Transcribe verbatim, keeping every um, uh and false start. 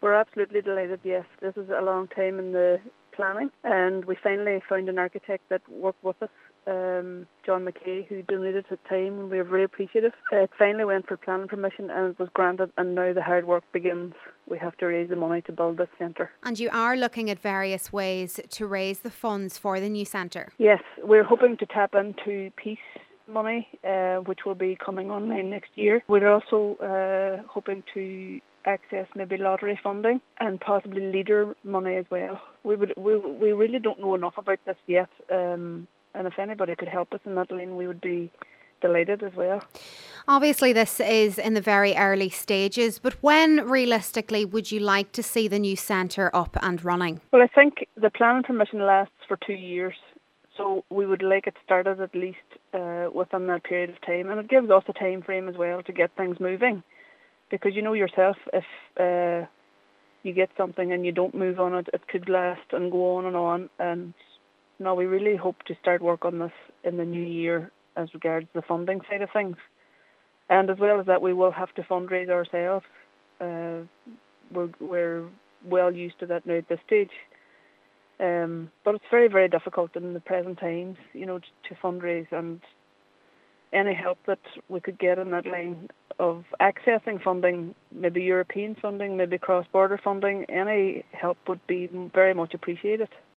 We're absolutely delighted, yes. This is a long time in the planning, and we finally found an architect that worked with us, um, John McKay, who donated his time, and we were very appreciative. It finally went for planning permission and it was granted, and now the hard work begins. We have to raise the money to build this centre. And you are looking at various ways to raise the funds for the new centre? Yes, we're hoping to tap into Peace money, uh, which will be coming online next year. We're also uh, hoping to access maybe lottery funding and possibly leader money as well. We would we we really don't know enough about this yet, um, and if anybody could help us in that line, we would be delighted as well. Obviously this is in the very early stages, but when realistically would you like to see the new centre up and running? Well, I think the planning permission lasts for two years, so we would like it started at least uh, within that period of time, and it gives us a time frame as well to get things moving. Because you know yourself, if uh, you get something and you don't move on it, it could last and go on and on. And no, we really hope to start work on this in the new year as regards the funding side of things. And as well as that, we will have to fundraise ourselves. Uh, we're, we're well used to that now at this stage. Um, but it's very, very difficult in the present times, you know, to, to fundraise, and any help that we could get in that line of accessing funding, maybe European funding, maybe cross-border funding, any help would be very much appreciated.